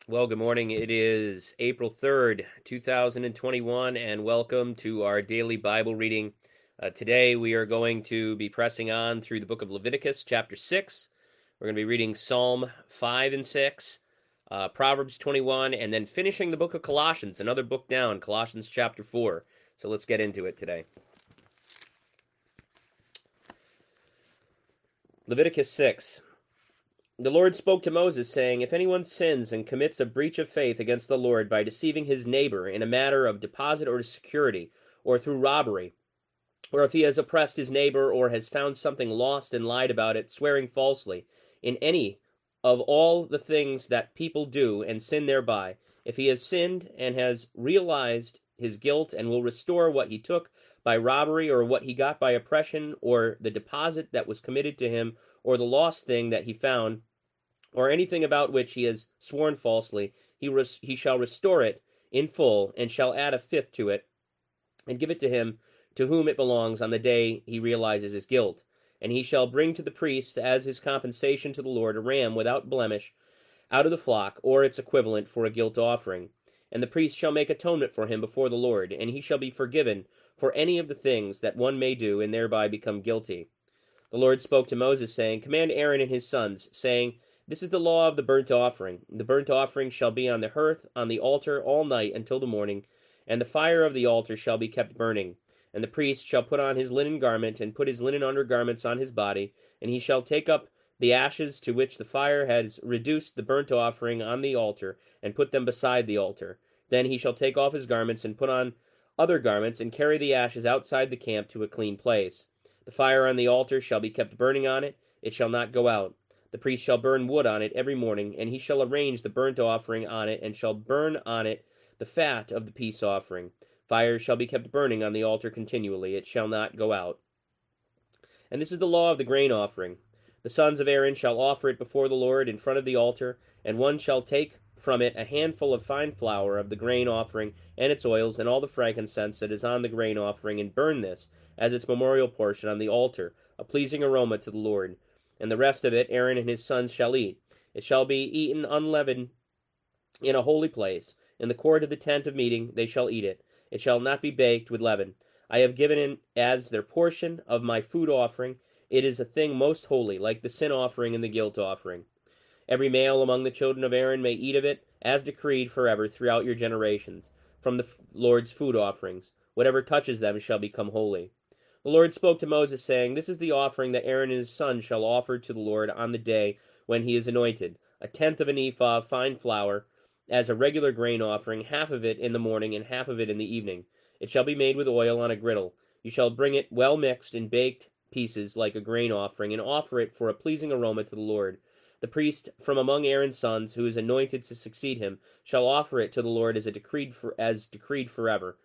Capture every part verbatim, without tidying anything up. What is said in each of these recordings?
Well, good morning. It is April third, two thousand twenty-one, and welcome to our daily Bible reading. Uh, today we are going to be pressing on through the book of Leviticus, chapter six. We're going to be reading Psalm five and six, uh, Proverbs twenty-one, and then finishing the book of Colossians, another book down, Colossians chapter four. So let's get into it today. Leviticus six. The Lord spoke to Moses, saying, If anyone sins and commits a breach of faith against the Lord by deceiving his neighbor in a matter of deposit or security, or through robbery, or if he has oppressed his neighbor, or has found something lost and lied about it, swearing falsely, in any of all the things that people do, and sin thereby, if he has sinned and has realized his guilt and will restore what he took by robbery, or what he got by oppression, or the deposit that was committed to him, or the lost thing that he found, or anything about which he has sworn falsely, he, res- he shall restore it in full, and shall add a fifth to it, and give it to him to whom it belongs on the day he realizes his guilt. And he shall bring to the priests as his compensation to the Lord a ram without blemish out of the flock, or its equivalent for a guilt offering. And the priest shall make atonement for him before the Lord, and he shall be forgiven for any of the things that one may do, and thereby become guilty. The Lord spoke to Moses, saying, Command Aaron and his sons, saying, This is the law of the burnt offering. The burnt offering shall be on the hearth, on the altar, all night until the morning, and the fire of the altar shall be kept burning. And the priest shall put on his linen garment, and put his linen undergarments on his body, and he shall take up the ashes to which the fire has reduced the burnt offering on the altar, and put them beside the altar. Then he shall take off his garments, and put on other garments, and carry the ashes outside the camp to a clean place. The fire on the altar shall be kept burning on it, it shall not go out. The priest shall burn wood on it every morning, and he shall arrange the burnt offering on it, and shall burn on it the fat of the peace offering. Fire shall be kept burning on the altar continually, it shall not go out. And this is the law of the grain offering. The sons of Aaron shall offer it before the Lord in front of the altar, and one shall take from it a handful of fine flour of the grain offering, and its oils, and all the frankincense that is on the grain offering, and burn this as its memorial portion on the altar, a pleasing aroma to the Lord. And the rest of it Aaron and his sons shall eat. It shall be eaten unleavened in a holy place. In the court of the tent of meeting they shall eat it. It shall not be baked with leaven. I have given it as their portion of my food offering. It is a thing most holy, like the sin offering and the guilt offering. Every male among the children of Aaron may eat of it, as decreed forever throughout your generations, from the Lord's food offerings. Whatever touches them shall become holy. The Lord spoke to Moses, saying, This is the offering that Aaron and his sons shall offer to the Lord on the day when he is anointed, a tenth of an ephah of fine flour, as a regular grain offering, half of it in the morning and half of it in the evening. It shall be made with oil on a griddle. You shall bring it well mixed in baked pieces like a grain offering, and offer it for a pleasing aroma to the Lord. The priest from among Aaron's sons, who is anointed to succeed him, shall offer it to the Lord as a decreed for, as decreed forever.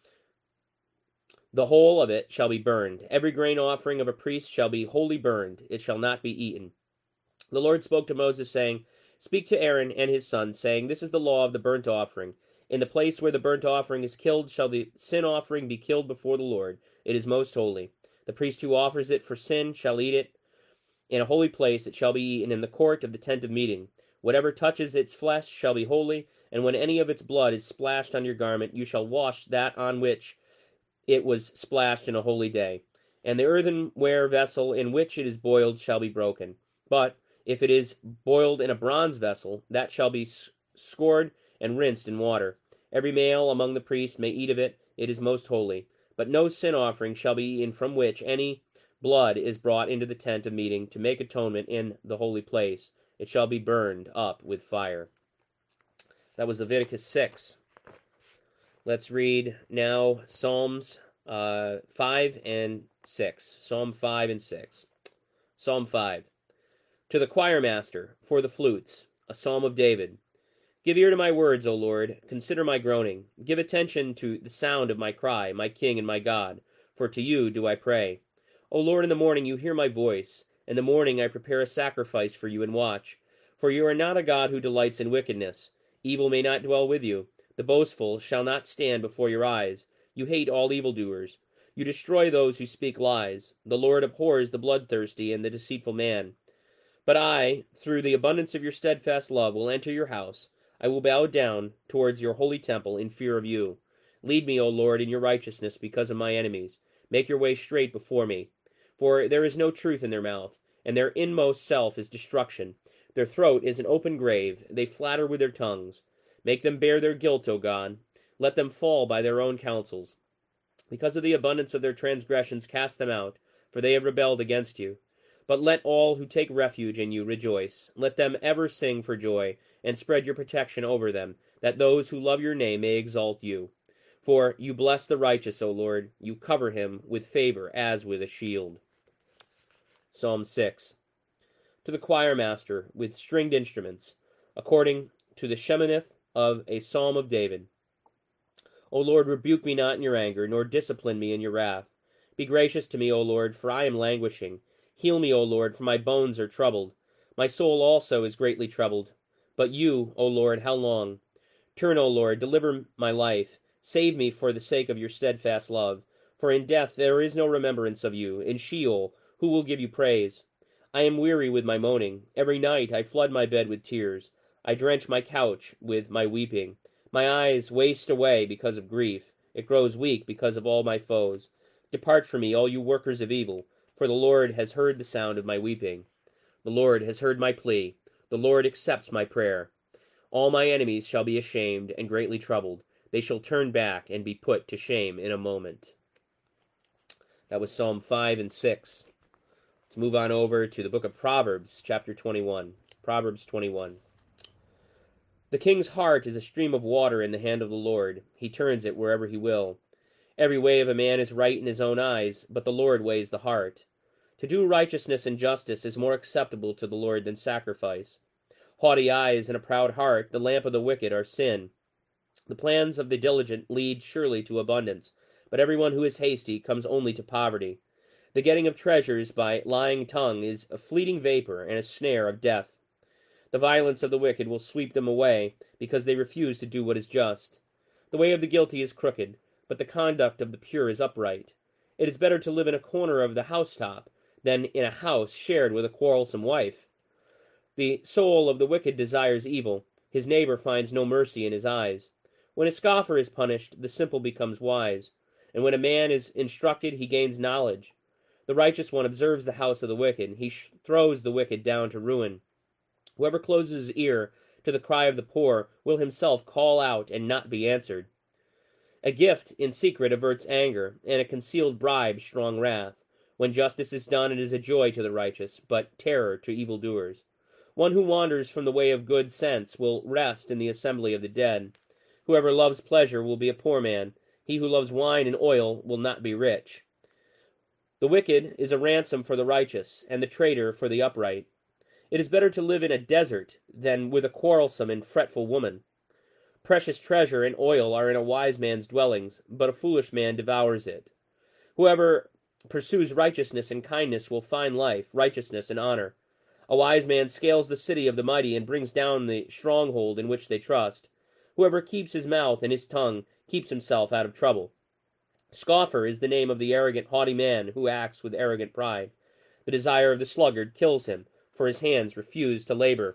The whole of it shall be burned. Every grain offering of a priest shall be wholly burned. It shall not be eaten. The Lord spoke to Moses, saying, Speak to Aaron and his sons, saying, This is the law of the burnt offering. In the place where the burnt offering is killed shall the sin offering be killed before the Lord. It is most holy. The priest who offers it for sin shall eat it. In a holy place it shall be eaten in the court of the tent of meeting. Whatever touches its flesh shall be holy, and when any of its blood is splashed on your garment, you shall wash that on which it was splashed in a holy day. And the earthenware vessel in which it is boiled shall be broken. But if it is boiled in a bronze vessel, that shall be scored and rinsed in water. Every male among the priests may eat of it, it is most holy. But no sin offering shall be eaten from which any blood is brought into the tent of meeting to make atonement in the holy place. It shall be burned up with fire. That was Leviticus six. Let's read now Psalms uh, five and six. Psalm five and six. Psalm five. To the choir master, for the flutes, a psalm of David. Give ear to my words, O Lord. Consider my groaning. Give attention to the sound of my cry, my King and my God. For to you do I pray. O Lord, in the morning you hear my voice. In the morning I prepare a sacrifice for you and watch. For you are not a God who delights in wickedness. Evil may not dwell with you. The boastful shall not stand before your eyes. You hate all evildoers. You destroy those who speak lies. The Lord abhors the bloodthirsty and the deceitful man. But I, through the abundance of your steadfast love, will enter your house. I will bow down towards your holy temple in fear of you. Lead me, O Lord, in your righteousness because of my enemies. Make your way straight before me. For there is no truth in their mouth, and their inmost self is destruction. Their throat is an open grave. They flatter with their tongues. Make them bear their guilt, O God. Let them fall by their own counsels. Because of the abundance of their transgressions, cast them out, for they have rebelled against you. But let all who take refuge in you rejoice. Let them ever sing for joy, and spread your protection over them, that those who love your name may exalt you. For you bless the righteous, O Lord. You cover him with favor as with a shield. Psalm six. To the choir master with stringed instruments, according to the Sheminith of a psalm of David. O Lord, rebuke me not in your anger, nor discipline me in your wrath. Be gracious to me, O Lord, for I am languishing. Heal me, O Lord, for my bones are troubled. My soul also is greatly troubled. But you, O Lord, how long? Turn, O Lord, deliver my life. Save me for the sake of your steadfast love. For in death there is no remembrance of you. In Sheol, who will give you praise? I am weary with my moaning. Every night I flood my bed with tears. I drench my couch with my weeping. My eyes waste away because of grief. It grows weak because of all my foes. Depart from me, all you workers of evil, for the Lord has heard the sound of my weeping. The Lord has heard my plea. The Lord accepts my prayer. All my enemies shall be ashamed and greatly troubled. They shall turn back and be put to shame in a moment. That was Psalm five and six. Let's move on over to the book of Proverbs, chapter twenty-one. Proverbs twenty-one. The king's heart is a stream of water in the hand of the Lord. He turns it wherever he will. Every way of a man is right in his own eyes, but the Lord weighs the heart. To do righteousness and justice is more acceptable to the Lord than sacrifice. Haughty eyes and a proud heart, the lamp of the wicked, are sin. The plans of the diligent lead surely to abundance, but everyone who is hasty comes only to poverty. The getting of treasures by lying tongue is a fleeting vapor and a snare of death. The violence of the wicked will sweep them away, because they refuse to do what is just. The way of the guilty is crooked, but the conduct of the pure is upright. It is better to live in a corner of the housetop than in a house shared with a quarrelsome wife. The soul of the wicked desires evil. His neighbor finds no mercy in his eyes. When a scoffer is punished, the simple becomes wise, and when a man is instructed, he gains knowledge. The righteous one observes the house of the wicked. He sh- throws the wicked down to ruin. Whoever closes his ear to the cry of the poor will himself call out and not be answered. A gift in secret averts anger, and a concealed bribe strong wrath. When justice is done, it is a joy to the righteous, but terror to evildoers. One who wanders from the way of good sense will rest in the assembly of the dead. Whoever loves pleasure will be a poor man. He who loves wine and oil will not be rich. The wicked is a ransom for the righteous, and the traitor for the upright. It is better to live in a desert than with a quarrelsome and fretful woman. Precious treasure and oil are in a wise man's dwellings, but a foolish man devours it. Whoever pursues righteousness and kindness will find life, righteousness, and honor. A wise man scales the city of the mighty and brings down the stronghold in which they trust. Whoever keeps his mouth and his tongue keeps himself out of trouble. Scoffer is the name of the arrogant, haughty man who acts with arrogant pride. The desire of the sluggard kills him, for his hands refuse to labor.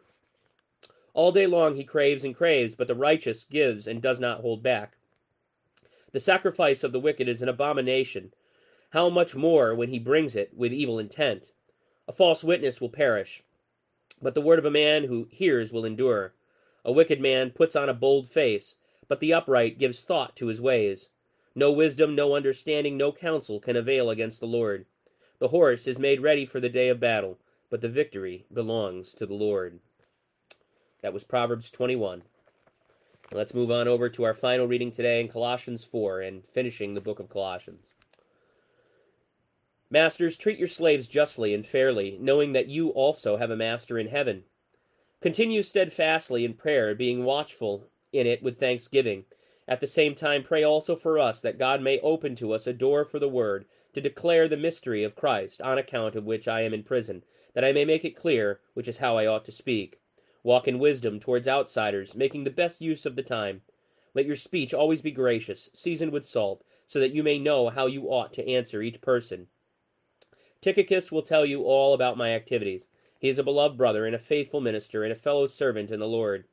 All day long he craves and craves, but the righteous gives and does not hold back. The sacrifice of the wicked is an abomination. How much more when he brings it with evil intent? A false witness will perish, but the word of a man who hears will endure. A wicked man puts on a bold face, but the upright gives thought to his ways. No wisdom, no understanding, no counsel can avail against the Lord. The horse is made ready for the day of battle, but the victory belongs to the Lord. That was Proverbs twenty-one. Let's move on over to our final reading today in Colossians four, and finishing the book of Colossians. Masters, treat your slaves justly and fairly, knowing that you also have a master in heaven. Continue steadfastly in prayer, being watchful in it with thanksgiving. At the same time, pray also for us, that God may open to us a door for the word, to declare the mystery of Christ, on account of which I am in prison, that I may make it clear, which is how I ought to speak. Walk in wisdom towards outsiders, making the best use of the time. Let your speech always be gracious, seasoned with salt, so that you may know how you ought to answer each person. Tychicus will tell you all about my activities. He is a beloved brother and a faithful minister and a fellow servant in the Lord.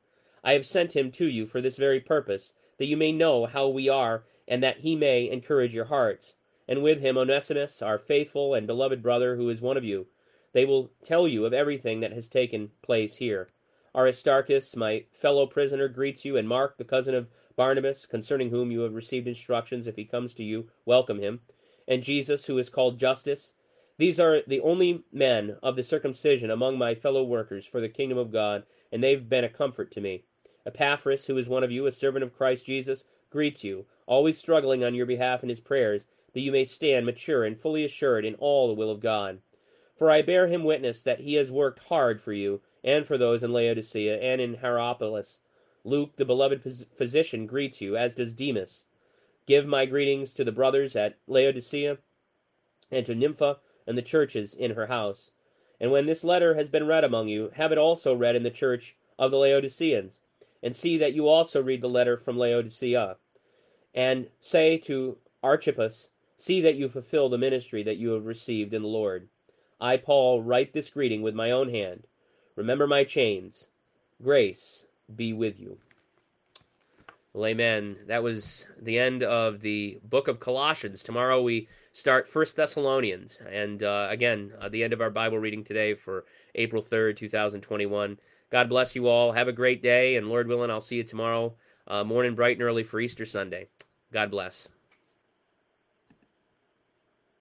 I have sent him to you for this very purpose, that you may know how we are, and that he may encourage your hearts. And with him Onesimus, our faithful and beloved brother, who is one of you. They will tell you of everything that has taken place here. Aristarchus, my fellow prisoner, greets you, and Mark, the cousin of Barnabas, concerning whom you have received instructions. If he comes to you, welcome him. And Jesus, who is called Justus. These are the only men of the circumcision among my fellow workers for the kingdom of God, and they've been a comfort to me. Epaphras, who is one of you, a servant of Christ Jesus, greets you, always struggling on your behalf in his prayers, that you may stand mature and fully assured in all the will of God. For I bear him witness that he has worked hard for you, and for those in Laodicea and in Hierapolis. Luke, the beloved physician, greets you, as does Demas. Give my greetings to the brothers at Laodicea, and to Nympha, and the churches in her house. And when this letter has been read among you, have it also read in the church of the Laodiceans, and see that you also read the letter from Laodicea. And say to Archippus, see that you fulfill the ministry that you have received in the Lord. I, Paul, write this greeting with my own hand. Remember my chains. Grace be with you. Well, amen. That was the end of the book of Colossians. Tomorrow we start First Thessalonians. And uh, again, uh, the end of our Bible reading today for April third, two thousand twenty-one. God bless you all. Have a great day. And Lord willing, I'll see you tomorrow uh, morning bright and early for Easter Sunday. God bless.